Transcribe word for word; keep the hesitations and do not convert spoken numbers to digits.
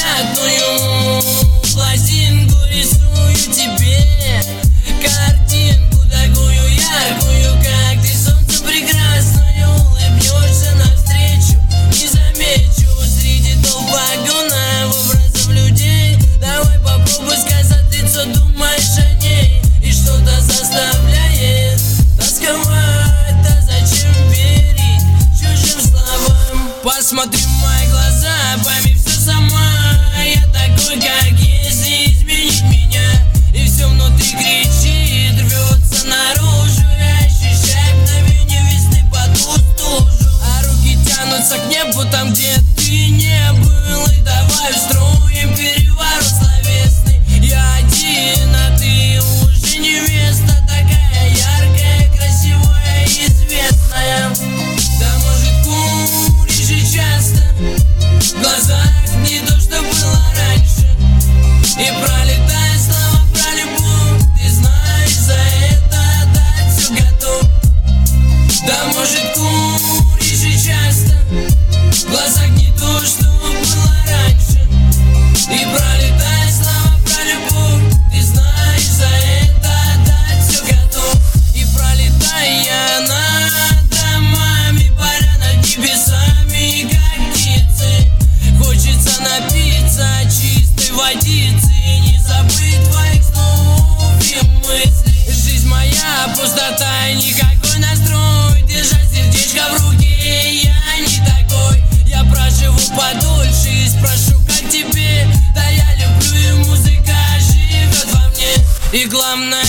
необъятную пластинку рисую тебе, картинку такую яркую, как ты, солнце прекрасное, улыбнешься навстречу, не замечу среди толп вагонов образов людей. Давай попробуй сказать ты, что думаешь о ней, и что-то заставляет тосковать. Да зачем верить чужим словам? Посмотри в мои глаза, пойми все сама. Я такой, как есть, не изменить меня. И все внутри кричит, рвется наружу. Я ощущаю мгновение весны под стужу, а руки тянутся к небу там, где ты не был. И давай устроим переворот словесный. Я один, а ты уже невеста, такая яркая, красивая, известная. Да может куришь и часто, в глазах не то, что было раньше. И пролетая слова про любовь, ты знаешь, за это отдать все готов. Да может куришь и часто, в глазах не то, что было раньше. И пролетая слова про любовь, ты знаешь, за это отдать все готов. И пролетая над домами, паря над небесами, как птицы, хочется напиться чистой водицы и не забыть твоих слов и мыслей. Жизнь моя пустота и никакой настрой, держать сердечко в руке я не такой. Я проживу подольше и спрошу, как тебе. Да я люблю, и музыка живет во мне. И главное,